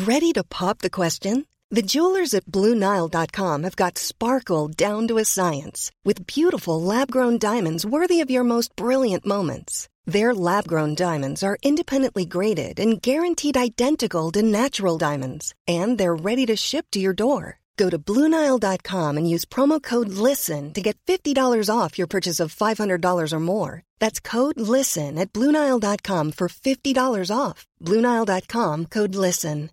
Ready to pop the question? The jewelers at BlueNile.com have got sparkle down to a science with beautiful lab-grown diamonds worthy of your most brilliant moments. Their lab-grown diamonds are independently graded and guaranteed identical to natural diamonds, and they're ready to ship to your door. Go to BlueNile.com and use promo code LISTEN to get $50 off your purchase of $500 or more. That's code LISTEN at BlueNile.com for $50 off. BlueNile.com, code LISTEN.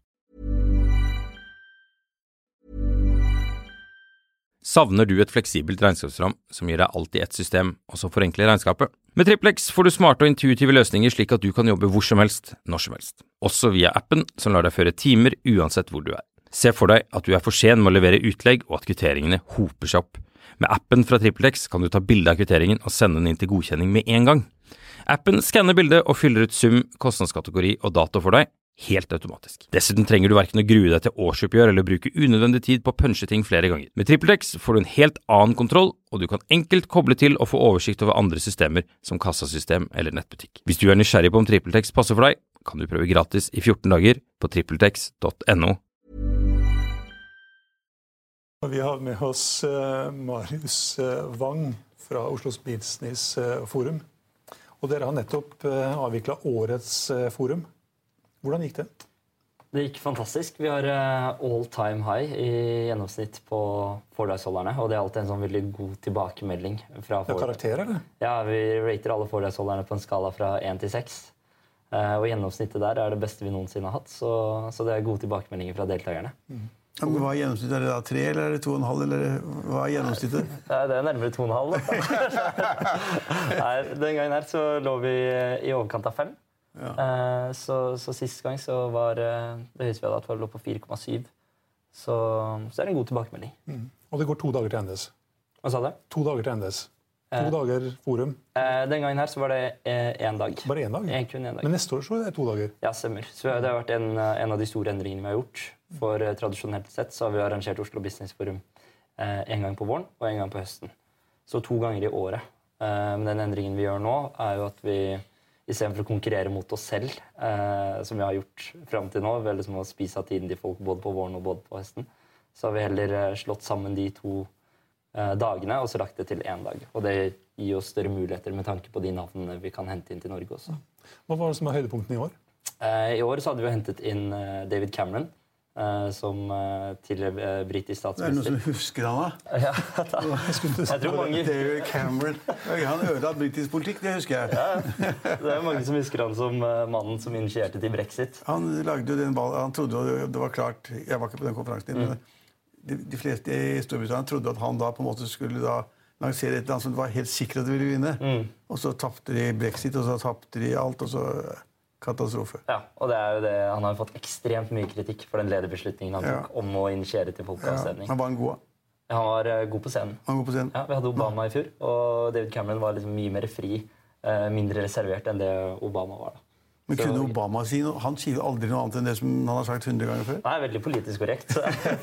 Savner du et fleksibelt regnskapsprogram som gir deg alt i ett system, og som forenkler regnskapet? Med TrippelX får du smarte og intuitive løsninger slik at du kan jobbe hvor som helst, når som helst. Også via appen som lar deg føre timer uansett hvor du er. Se for deg at du er for sen med å levere utlegg og at kvitteringene hoper seg opp. Med appen fra TrippelX kan du ta bilde av kvitteringen og sende den inn til godkjenning med en gang. Appen skanner bildet og fyller ut sum, kostnadskategori og dato for deg, helt automatisk. Dessuten trenger du hverken å grue deg til årsoppgjør eller bruke unødvendig tid på å punche ting flere ganger. Med TrippelX får du en helt annen kontroll, og du kan enkelt koble til og få oversikt over andre systemer som kassasystem eller nettbutikk. Hvis du er nysgjerrig på om TrippelX passer for deg, kan du prøve gratis i 14 dager på trippeltex.no. Vi har med oss Marius Wang fra Oslos Business Forum. Og dere har nettopp avviklet årets forum. Hvordan gikk det? Det gikk fantastisk. Vi har all time high i gjennomsnitt på foredragsholderne, og det er alltid en sånn veldig god tilbakemelding fra foredrag. Det er karakterer, eller? Ja, vi rater alle foredragsholderne på en skala fra 1 til 6. Og gjennomsnittet der er det beste vi noensinne har hatt, så det er gode tilbakemeldinger fra deltakerne. Ja, men hva er gjennomsnittet? Er det da 3, eller er det 2,5, eller hva er gjennomsnittet? Det er nærmere 2,5. Nei, den gangen her så lå vi i overkant av 5. Ja. Så sist gang så var det høyeste vi hadde hatt, lå på 4,7. Så er det en god tilbakemelding. Og det går 2 dager til endes. Hva sa du? 2 dager til endes. 2 dager forum. Den gangen her så var det 1 dag. Bare 1 dag? Kun 1 dag. Men neste år så er det 2 dager? Ja, stemmer. Så det har vært en av de store endringene vi har gjort. For tradisjonelt sett så har vi arrangert Oslo Business Forum 1 gang på våren og 1 gang på høsten. Så 2 ganger i året. Men den endringen vi gjør nå er jo at vi i stedet for å konkurrere mot oss selv, som vi har gjort frem til nå, veldig som å spise av tiden til folk både på våren og både på høsten, så har vi heller slått sammen de 2 dagene og så lagt det til 1 dag. Og det gir oss større muligheter med tanke på de navnene vi kan hente inn til Norge også. Hva var det som er høydepunktene i år? I år så hadde vi hentet inn David Cameron, som tidligere britisk statsminister. Det er noen som husker han da? Ja, jeg tror mange... David Cameron. Han ødela britisk politikk, det husker jeg. Ja, det er mange som husker han som mannen som initierte til Brexit. Han lagde jo den ballen, han trodde det var klart, jeg var ikke på den konferansen, men de fleste i Storbritannia trodde at han da på en måte skulle da lansere et eller annet som det var helt sikkert at de ville vinne. Og så tappte de Brexit, og så tappte de alt, og så... katastrofe. Ja, og det er jo det. Han har fått ekstremt mye kritikk for den lederbeslutningen han tok om å initiere til folkeavstemning. Han var en god. Han var god på scenen. Han var god på scenen. Ja, vi hadde Obama i fjor, og David Cameron var liksom mye mer fri, mindre reservert enn det Obama var da. Men så, kunne Obama si noe? Han sier jo aldri noe annet enn det som han har sagt 100 ganger før. Nei, veldig politisk korrekt.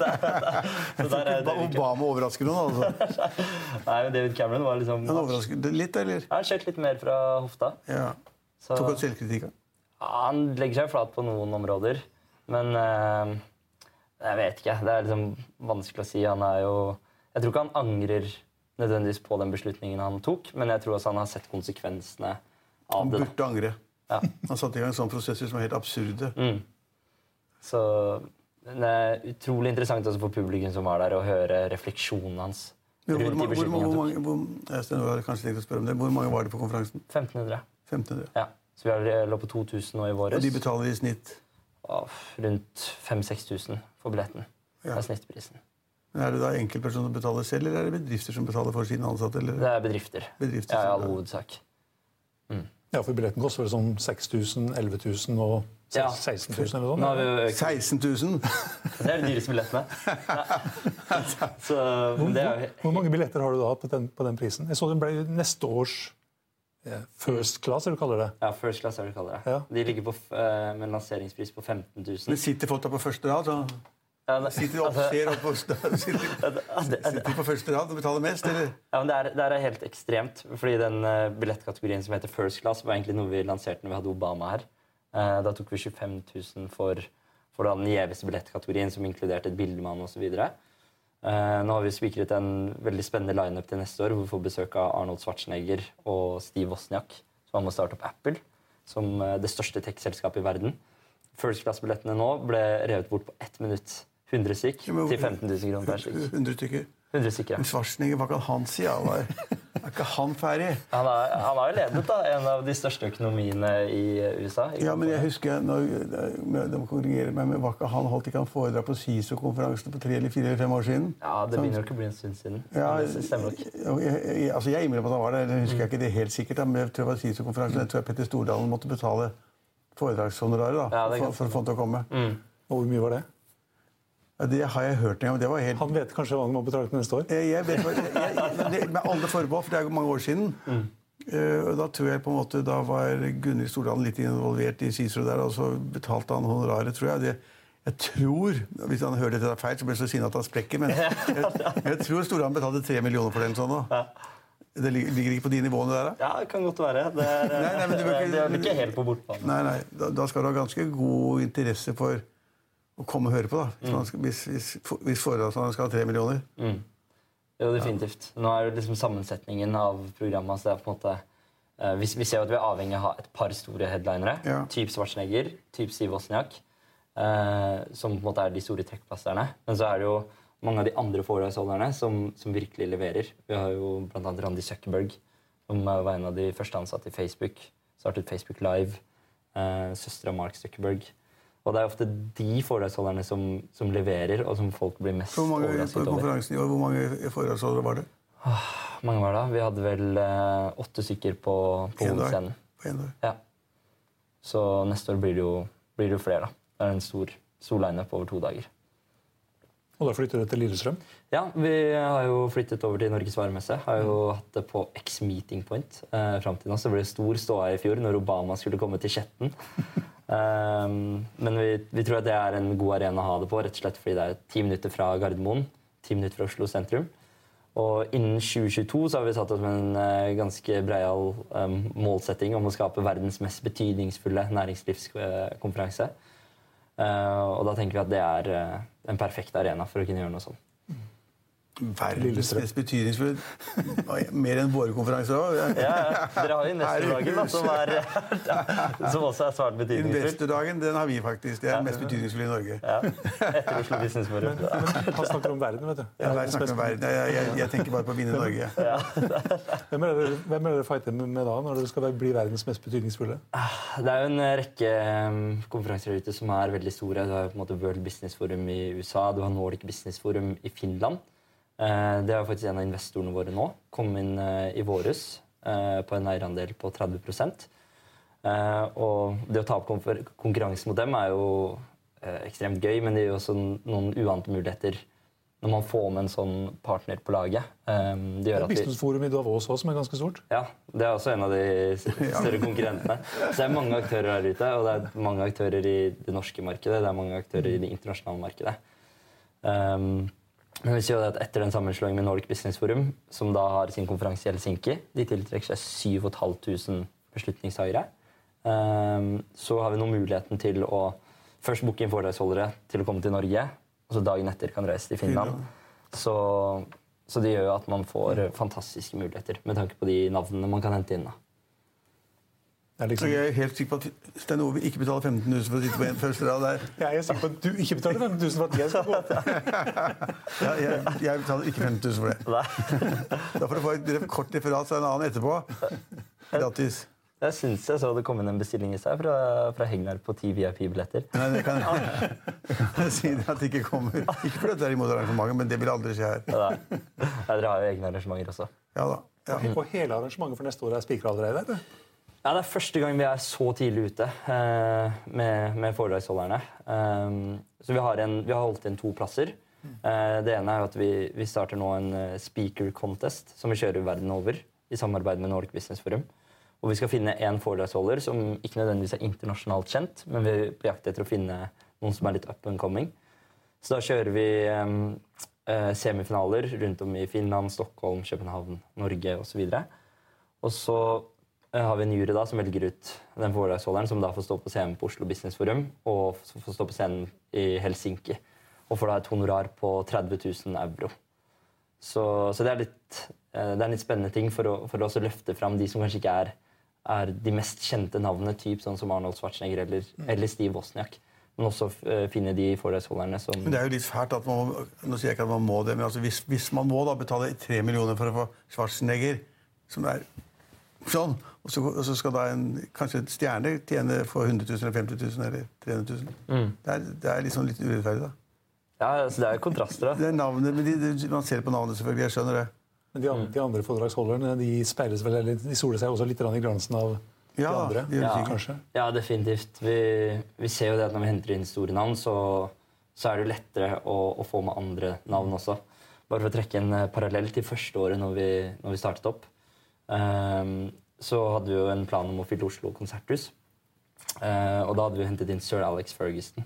Obama overrasker noen, altså. Nei, men David Cameron var liksom... Han overrasker litt, eller? Han skjøt litt mer fra hofta. Ja. Tok han selvkritikk? Han legger seg flat på noen områder, men jeg vet ikke. Det er liksom vanskelig å si. Han er jo... Jeg tror ikke han angrer nødvendigvis på den beslutningen han tok, men jeg tror også han har sett konsekvensene av det. Han burde angre. Ja. Han satte i gang sånne prosesser som er helt absurde. Så det er utrolig interessant også for publikum som var der, å høre refleksjonen hans rundt de beslutningene han tok. Jeg var kanskje tenkt å spørre om det. Hvor mange var det på konferansen? 1500. 1500? Ja. Så vi lå på 2000 nå i våres. Og de betaler i snitt? Rundt 5-6 000 for billetten. Det er snittprisen. Men er det da enkeltpersoner som betaler selv, eller er det bedrifter som betaler for sine ansatte? Eller? Det er bedrifter. Ja, i all hovedsak. Ja, for billetten koster vel sånn 6 000, 11 000 og 16 000 eller sånn. Nå har vi 16 000? Det er de dyreste billettene. Så, hvor mange billetter har du da på den prisen? Jeg så den ble neste års first class, er det du kaller det? Ja, first class er det du kaller det. Ja. De ligger med en lanseringspris på 15 000. Men sitter folk da på første rad? Sitter de på første rad og betaler mest, eller? Ja, men det er helt ekstremt, fordi den billettkategorien som heter first class var egentlig noe vi lanserte når vi hadde Obama her. Da tok vi 25 000 for for den gjeveste billettkategorien, som inkluderte et bildemann og så videre. Nå har vi spikret en veldig spennende lineup til neste år, hvor vi får besøk av Arnold Schwarzenegger og Steve Wozniak, som har med å starte opp Apple, som det største tech-selskapet i verden. First class-billettene nå ble revet bort på 1 minutt. 100 stykk til 15 000 kroner per stykk. 100 stykker. 100 stykker, ja. Men Schwarzenegger, hva kan han si? Er ikke han ferdig? Han har jo ledet da, en av de største økonomiene i USA. Ja, men jeg husker, de korrigerer meg, men var ikke han holdt ikke han foredrag på CISO-konferansen på 3 eller 4 eller 5 år siden? Ja, det begynner ikke å bli en stund siden. Ja, det stemmer nok. Jeg innrømmer at han var der, jeg husker ikke det helt sikkert, men jeg tror det var CISO-konferansen, jeg tror Petter Stordalen måtte betale foredragshonoraret da, for å få han til å komme. Og hvor mye var det? Ja, det har jeg hørt en gang. Det var helt... Han vet kanskje hva han må betale til neste år? Jeg vet med alle forbehold, for det er jo mange år siden. Og da tror jeg på en måte, da var Gunhild Stordalen litt involvert i CISO der, og så betalte han honoraret, tror jeg. Jeg tror, hvis han hører dette feil, så blir det så sinne at han sprekker, men jeg tror Stordalen betalte 3 millioner for den sånn nå. Det ligger ikke på de nivåene der, da? Ja, det kan godt være. Det er ikke helt på bortbanen. Nei, da skal du ha ganske god interesse for å komme og høre på, da. Hvis foredragsholderen skal ha 3 millioner. Jo, definitivt. Nå er det liksom sammensetningen av programmet, så det er på en måte... Vi ser jo at vi er avhengig av å ha et par store headlinere, typ Schwarzenegger, typ Steve Wozniak, som på en måte er de store trekkplasterne. Men så er det jo mange av de andre foredragsholderne som virkelig leverer. Vi har jo blant annet Randy Zuckerberg, som var en av de første ansatte i Facebook, startet Facebook Live, søstre av Mark Zuckerberg. Og det er ofte de foredragsholderne som leverer, og som folk blir mest overrasket over. På konferansen i år, hvor mange foredragsholdere var det? Mange var det. Vi hadde vel 8 stykker på hovedscenen. På en dag? Ja. Så neste år blir det jo flere, da. Det er en stor line-up over 2 dager. Og da flytter du til Lillestrøm? Ja, vi har jo flyttet over til Norges varemesse. Har jo hatt det på X-Meeting Point frem til nå. Så ble det stor ståa i fjor når Obama skulle komme til Skjetten. Men vi tror at det er en god arena å ha det på, rett og slett fordi det er 10 minutter fra Gardermoen, 10 minutter fra Oslo sentrum. Og innen 2022 så har vi satt oss med en ganske breial målsetting om å skape verdens mest betydningsfulle næringslivskonferanse. Og da tenker vi at det er en perfekt arena for å kunne gjøre noe sånt. Verdens mest betydningsfull. Mer enn våre konferanser også. Ja, dere har jo Investordagen, som også er svært betydningsfull. Investordagen, den har vi faktisk. Det er mest betydningsfull i Norge. Ja, etter Oslo Business Forum. Han snakker om verden, vet du. Ja, jeg snakker om verden. Jeg tenker bare på å vinne Norge. Ja. Hvem er dere fighter med da, når dere skal bli verdens mest betydningsfulle? Det er jo en rekke konferanser ute som er veldig store. Du har på en måte World Business Forum i USA, du har Nordic Business Forum i Finland. Det er faktisk en av investorene våre nå. Kom inn i våres på en eierandel på 30%. Og det å ta opp konkurransen mot dem er jo ekstremt gøy, men det er jo også noen uante muligheter når man får med en sånn partner på laget. Det gjør at Business Forum i Davos også, som er ganske stort. Ja, det er også en av de større konkurrentene. Så det er mange aktører der ute, og det er mange aktører i det norske markedet, det er mange aktører i det internasjonale markedet. Men vi sier at etter den sammenslåingen med Nordic Business Forum, som da har sin konferanse i Helsinki, de tiltrekker seg 7.500 beslutningstagere, så har vi nå muligheten til å først booke inn foredragsholdere til å komme til Norge, og så dagen etter kan reise til Finland. Så det gjør jo at man får fantastiske muligheter med tanke på de navnene man kan hente inn. Da. Jeg er helt sikker på at Stein Ove ikke betaler 15 000 for å sitte på en første rad der. Jeg er sikker på at du ikke betaler 15 000 for at jeg skal gå. Jeg betaler ikke 15 000 for det. Da får du få et kort referat av en annen etterpå. Gratis. Jeg synes jeg så det kom inn en bestilling i seg fra Hegnar på 10 VIP-billetter. Nei, det kan jeg si at det ikke kommer. Ikke fordi det er imot arrangementet, men det vil aldri skje her. Ja, dere har jo egne arrangementer også. Ja da. Ja. Og hele arrangementet for neste år er spikret allerede, eller? Ja, det er første gang vi er så tidlig ute med foredragsholderne. Så vi har holdt inn 2 plasser. Det ene er jo at vi starter nå en speaker contest som vi kjører verden over i samarbeid med Nordic Business Forum. Og vi skal finne en foredragsholder som ikke nødvendigvis er internasjonalt kjent, men vi blir jakt etter å finne noen som er litt up and coming. Så da kjører vi semifinaler rundt om i Finland, Stockholm, København, Norge og så videre. Og så har vi en jury da, som velger ut den foredragsholderen som da får stå på scenen på Oslo Business Forum og får stå på scenen i Helsinki. Og får da et honorar på 30 000 euro. Så det er en litt spennende ting for å også løfte fram de som kanskje ikke er de mest kjente navnene, typ sånn som Arnold Schwarzenegger eller Steve Wozniak. Men også finne de foredragsholderne som... Men det er jo litt fælt at man, nå sier jeg ikke at man må det, men altså hvis man må da betale 3 millioner for å få Schwarzenegger, som er sånn, og så skal da kanskje et stjerne få 100 000 eller 50 000 eller 300 000. Det er liksom litt urettferdig da. Ja, altså det er jo kontraster da. Det er navnet, men man ser på navnet selvfølgelig, jeg skjønner det. Men de andre foredragsholderne, de speiles vel, eller de soler seg også litt i glansen av de andre, kanskje? Ja, definitivt. Vi ser jo det at når vi henter inn store navn, så er det lettere å få med andre navn også. Bare for å trekke en parallell til første året når vi startet opp, så hadde vi jo en plan om å fylle Oslo konserthus. Og da hadde vi hentet inn Sir Alex Ferguson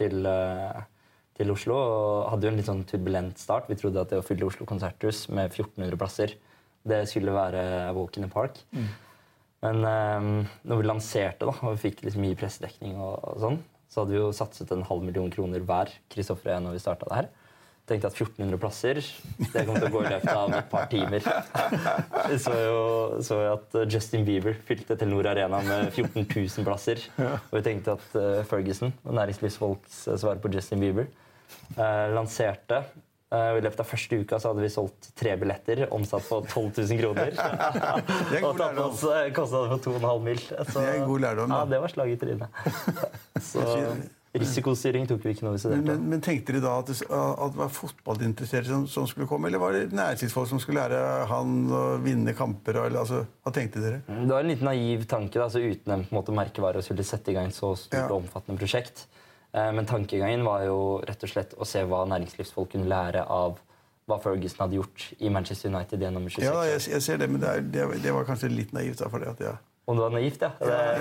til Oslo, og hadde jo en litt sånn turbulent start. Vi trodde at det å fylle Oslo konserthus med 1400 plasser, det skulle være a walk in the park. Men når vi lanserte da, og vi fikk liksom mye pressedekning og sånn, så hadde vi jo satset 500 000 kroner hver, Kristoffer og jeg, når vi startet det her. Tenkte at 1400 plasser, det kom til å gå i løpet av et par timer. Vi så jo at Justin Bieber fylte Telenor Arena med 14 000 plasser. Og vi tenkte at Ferguson, næringslivsfolks svar på Justin Bieber, lanserte. I løpet av første uka så hadde vi solgt 3 billetter, omsatt på 12 000 kroner. Det er god lærdom. Og kostet det for 2,5 mil. Så, det er en god lærdom. Ja, det var slag i trynet. Så risikostyring tok vi ikke noe vi studerte. Men tenkte dere da at det var fotballinteresserte som skulle komme, eller var det næringslivsfolk som skulle lære han å vinne kamper? Eller, altså, hva tenkte dere? Det var en litt naiv tanke, da, så uten en måte merkevare å skulle sette i gang så stort og omfattende prosjekt. Men tankegangen var jo rett og slett å se hva næringslivsfolk kunne lære av hva Ferguson hadde gjort i Manchester United gjennom 26 år. Ja, jeg ser det, men det var kanskje litt naivt da, for det at Om det var naivt, ja.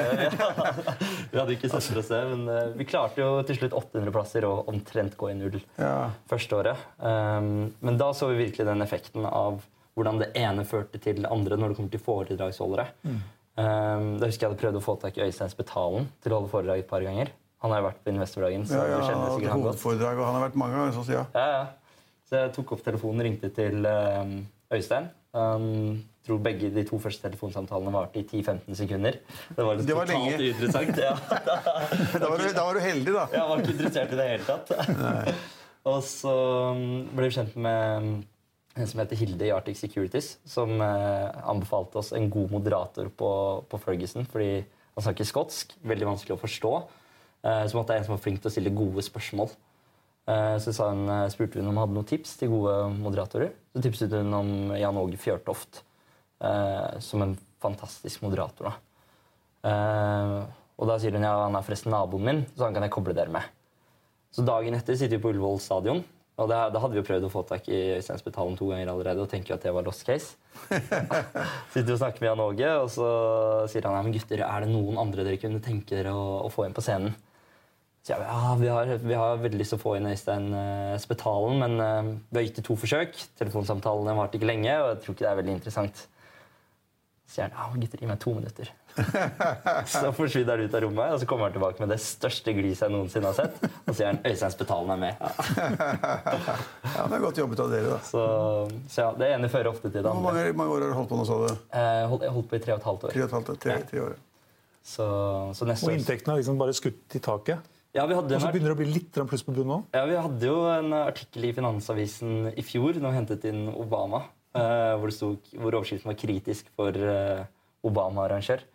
Vi hadde ikke sett for oss det, men vi klarte jo til slutt 800 plasser og omtrent gå i null første året. Men da så vi virkelig den effekten av hvordan det ene førte til det andre når det kommer til foredragsholdere. Da husker jeg hadde prøvd å få tak i Øystein Spetalen til å holde foredrag et par ganger. Han har jo vært på Investordagen, så vi kjenner sikkert han godt. Hovedforedrag, og han har vært mange ganger, så sier jeg. Ja. Så jeg tok opp telefonen, ringte til Øystein. Tror begge de 2 første telefonsamtalene varte i 10-15 sekunder. Det var totalt lenge. Uinteressant. Ja. da var du heldig, da. Jeg var ikke interessert i det hele tatt. Og så ble vi kjent med en som heter Hilde i Arctic Securities, som anbefalte oss en god moderator på Ferguson, fordi han snakker skotsk, veldig vanskelig å forstå. Så måtte jeg en som var flink til å stille gode spørsmål. Så spurte hun om hun hadde noen tips til gode moderatorer. Så tipset hun om Jan Åge Fjørtoft som en fantastisk moderator. Og da sier hun ja, han er forresten naboen min, så han kan jeg koble dere med. Så dagen etter sitter vi på Ullevål stadion, og da hadde vi jo prøvd å få tak i Øystein Spetalen 2 ganger allerede, og tenker jo at det var lost case. Sitter og snakker med Jan Åge, og så sier han, men gutter, er det noen andre dere kunne tenke dere å få inn på scenen? Så ja, vi har veldig lyst til å få inn Øystein Spetalen, men vi har gitt det 2 forsøk. Telefonsamtalene varte ikke lenge, og jeg tror ikke det er veldig interessant. Så sier han, gutter, gi meg 2 minutter. Så forsvinner han ut av rommet, og så kommer han tilbake med det største gliset jeg noensinne har sett, og sier han, Øystein Spetalen er med. Ja, det er godt jobbet av dere, da. Så ja, det ene fører ofte til det andre. Hvor mange år har du holdt på nå, sa du? Jeg holdt på i 3,5 år. 3 år. Så neste og inntektene har liksom bare skutt i taket? Ja, og så begynner det å bli litt pluss på bunnen nå? Ja, vi hadde jo en artikkel i Finansavisen i fjor, når vi hentet inn Obama, hvor overskriften var kritisk for Obama-arrangør.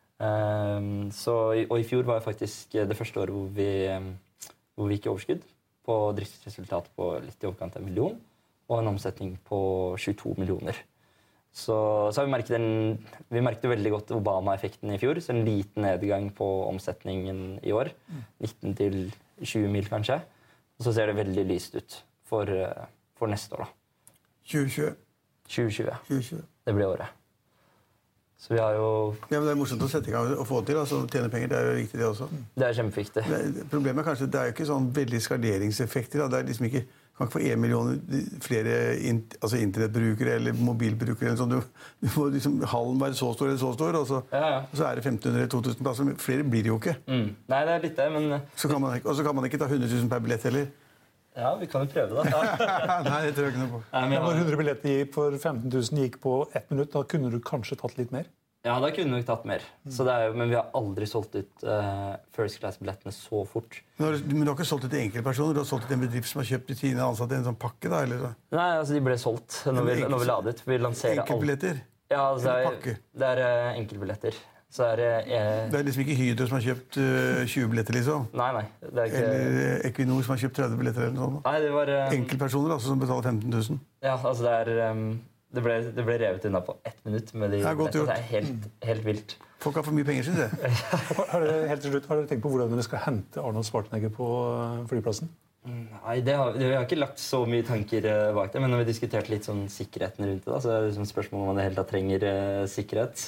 Og i fjor var faktisk det første året hvor vi gikk i overskudd på driftsresultat på litt i overkant av 1 million, og en omsetning på 22 millioner. Så har vi merket veldig godt Obama-effekten i fjor, så en liten nedgang på omsetningen i år, 19 til 20 mil kanskje, og så ser det veldig lyst ut for neste år da. 2020. 2020. Det blir året. Så vi har jo... Ja, men det er morsomt å sette i gang og få til, altså tjene penger, det er jo viktig det også. Det er kjempeviktig. Problemet er kanskje, det er jo ikke sånn veldig skaleringseffekter, da. Det er liksom ikke kan ikke få 1 million flere altså internettbrukere eller mobilbrukere. Eller sånn. Du må liksom hallen være så stor eller så stor, og så er det 1500 eller 2000 plasser. Flere blir det jo ikke. Nei, det litt det, men... Så kan man ikke ta 100 000 per billett heller. Ja, vi kan jo prøve da. Nei, det tror jeg ikke noe på. Når 100 billetter for 15 000 gikk på 1 minutt, da kunne du kanskje tatt litt mer? Ja, da kunne vi tatt mer. Så det er jo, men vi har aldri solgt ut first class-billettene så fort. Men du har ikke solgt det til enkeltpersoner? Du har solgt det til en bedrift som har kjøpt til sine ansatte en sånn pakke, da? Eller? Nei, altså de ble solgt når vi la det ut. Vi lanserer enkeltbilletter? Ja, altså, det er enkeltbilletter. Så det er liksom ikke Hydro som har kjøpt 20 billetter, liksom? Nei. Det er ikke... Eller Equinor som har kjøpt 30 billetter, eller noe sånt? Nei, det var... Enkeltpersoner, altså, som betaler 15 000? Ja, altså det er... Det ble revet unna på 1 minutt. Med de det er helt vilt. Folk har for mye penger, synes jeg. Har dere tenkt på hvordan dere skal hente Arnold Schwarzenegger på flyplassen? Nei, vi har ikke lagt så mye tanker bak det, men når vi diskuterte litt sånn sikkerheten rundt det, da, så er det liksom spørsmål om man i det hele tatt trenger sikkerhet.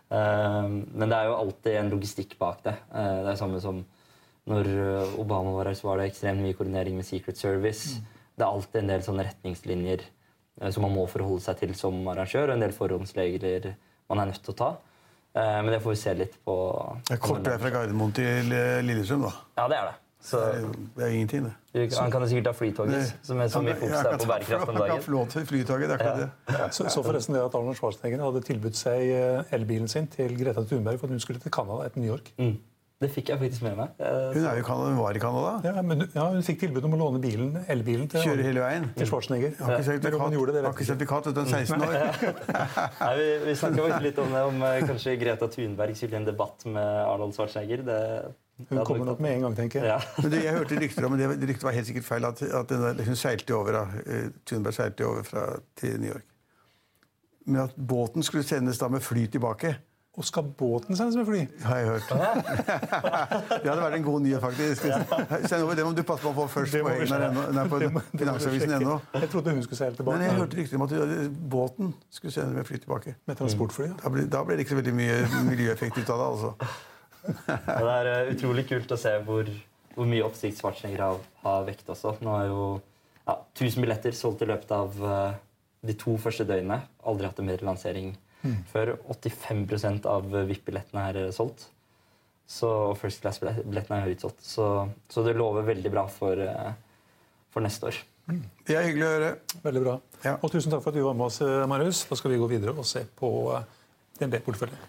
Men det er jo alltid en logistikk bak det. Det er samme som når Obama var her, så var det ekstremt mye koordinering med Secret Service. Det er alltid en del sånne retningslinjer som man må forholde seg til som arrangør, og en del forhåndsregler man er nødt til å ta. Men det får vi se litt på... Det er kort vei fra Gardermoen til Lillestrøm, da. Ja, det er det. Så, det er ingenting, det. Han kan jo sikkert ta flytoget, som er så mye fokus der på bærekraft om dagen. Han kan få lov til flytoget, det er akkurat det. Så forresten det at Arnold Schwarzenegger hadde tilbudt seg elbilen sin til Greta Thunberg for at hun skulle til Canada etter New York. Det fikk jeg faktisk med meg. Hun er jo i Canada, hun var i Canada. Ja, men hun fikk tilbud om å låne elbilen til kjøre hele veien. Til Schwarzenegger. Har ikke sertifikat etter 16 år. Nei, vi snakket faktisk litt om det, om kanskje Greta Thunberg skulle i en debatt med Arnold Schwarzenegger. Hun kommer nok med en gang, tenker jeg. Ja. Men jeg hørte rykter om, men det ryktet var helt sikkert feil, at hun seilte over, Thunberg seilte over til New York. Men at båten skulle sendes da med fly tilbake. Og skal båten sendes med fly? Har jeg hørt. Det hadde vært en god nyhet, faktisk. Send over det om du passer på å få først på Finansavisen ennå. Jeg trodde hun skulle seile tilbake. Men jeg hørte rykter om at båten skulle sendes med fly tilbake. Med transportfly, ja. Da ble det ikke så veldig mye miljøeffekt ut av det, altså. Det er utrolig kult å se hvor mye oppsikt Schwarzenegger har vekt også. Nå har jo 1000 billetter solgt i løpet av de 2 første døgnene. Aldri hatt en bedre lansering før. 85% av VIP-billettene er solgt. Så first class-billettene er utsolgt. Så det lover veldig bra for neste år. Det er hyggelig å høre. Veldig bra. Ja. Og tusen takk for at du var med oss, Marius. Da skal vi gå videre og se på DNB-porteføljen.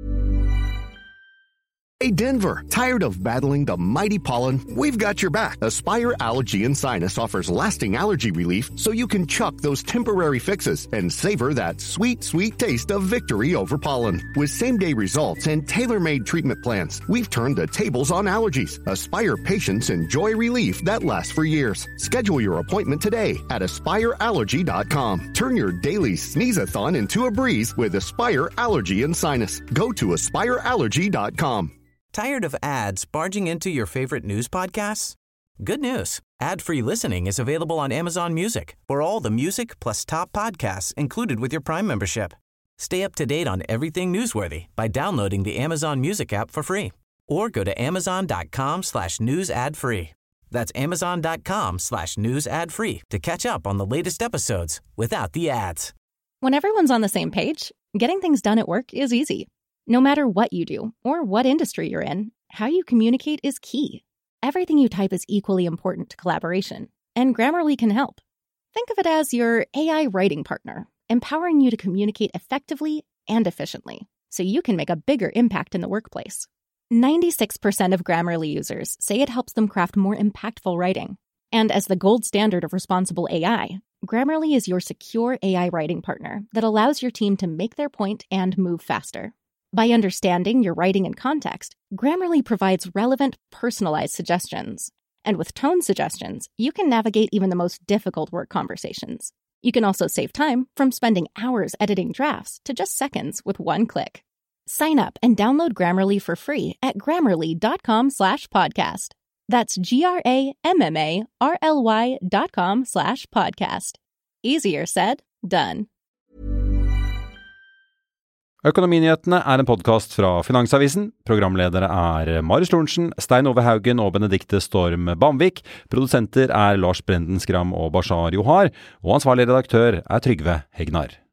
Hey Denver, tired of battling the mighty pollen? We've got your back. Aspire Allergy and Sinus offers lasting allergy relief so you can chuck those temporary fixes and savor that sweet, sweet taste of victory over pollen. With same-day results and tailor-made treatment plans, we've turned the tables on allergies. Aspire patients enjoy relief that lasts for years. Schedule your appointment today at AspireAllergy.com. Turn your daily sneeze-a-thon into a breeze with Aspire Allergy and Sinus. Go to AspireAllergy.com. Tired of ads barging into your favorite news podcasts? Good news. Ad-free listening is available on Amazon Music for all the music plus top podcasts included with your Prime membership. Stay up to date on everything newsworthy by downloading the Amazon Music app for free or go to amazon.com/news ad free. That's amazon.com/news ad free to catch up on the latest episodes without the ads. When everyone's on the same page, getting things done at work is easy. No matter what you do or what industry you're in, how you communicate is key. Everything you type is equally important to collaboration, and Grammarly can help. Think of it as your AI writing partner, empowering you to communicate effectively and efficiently, so you can make a bigger impact in the workplace. 96% of Grammarly users say it helps them craft more impactful writing. And as the gold standard of responsible AI, Grammarly is your secure AI writing partner that allows your team to make their point and move faster. By understanding your writing and context, Grammarly provides relevant, personalized suggestions. And with tone suggestions, you can navigate even the most difficult work conversations. You can also save time from spending hours editing drafts to just seconds with one click. Sign up and download Grammarly for free at Grammarly.com/podcast. That's GRAMMARLY.com/podcast. Easier said, done. Økonominyhetene en podcast fra Finansavisen. Programledere Marius Lorentzen, Stein Ove Haugen og Benedikte Storm Bamvik. Produsenter Lars Brenden Skram og Bashar Johar. Og ansvarlig redaktør Trygve Hegnar.